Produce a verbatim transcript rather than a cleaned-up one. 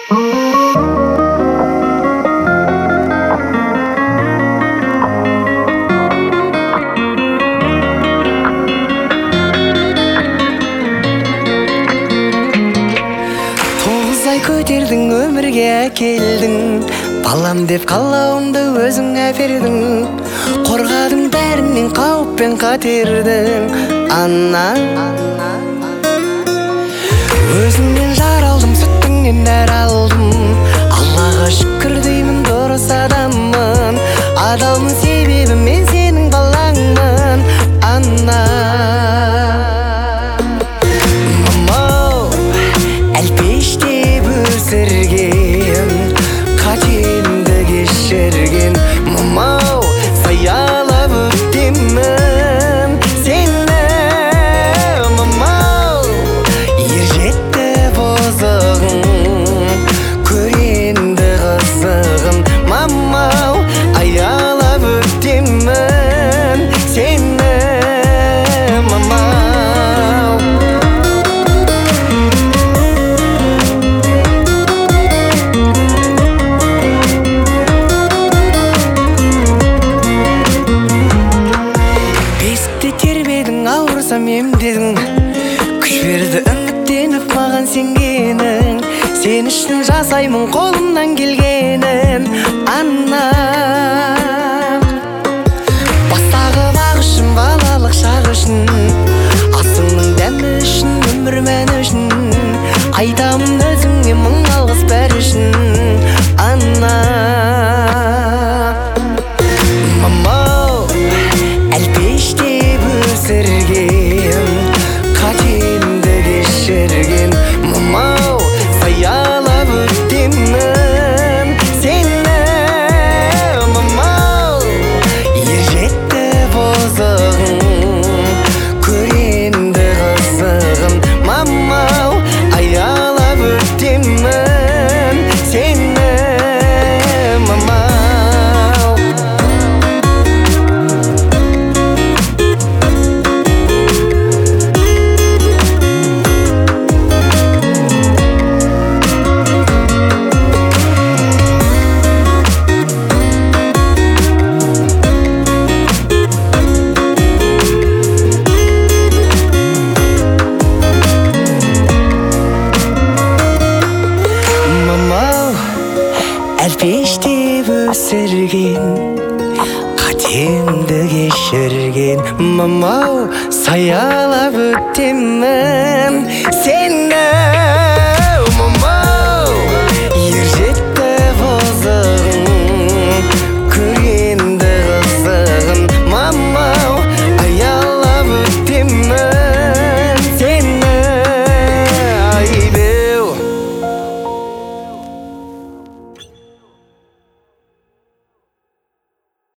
Көтердің өмірге келдің, балам деп қалауымды өзіңе бердің. Қорғадың бәрінен қауіп пен қатердің, ана. Өзіңнен жар алдым, сүттіңнен нәр алдым. Аллаға шүкір деймін, дұрыс адаммын. Адалмын себебі мен сенің балаңмын, ана. Қатемді кешірген мамау, саялап өтемін сені мамау. Ержетті бозығын, көренді қызығын мамау, аялап өтемін сені мамау. Ауырсам емдедің, күш берді үміттеніп маған сенгенің. Сен үшін жасаймын қолымнан келгенін, ана. Бастағы бақ үшін, балалық шақ үшін, асыңның дәмі үшін, өмір мәні үшін. Айтамын өзіңе мың алғыс бәрі үшін, ана. Мамау, әлпештеп өсірген, қатемді кешірген мамау, саялап өтемін сені мамау. Ержетті бозығын, көренді қызығын мамау, аялап өтемін сені мамау. Әлпештеп өсірген, қатемді кешірген мамау, саялап өтемін сені.